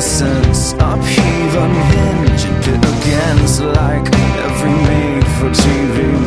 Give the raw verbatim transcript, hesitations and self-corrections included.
innocence, upheave, unhinge, and pit against like every made-for-T V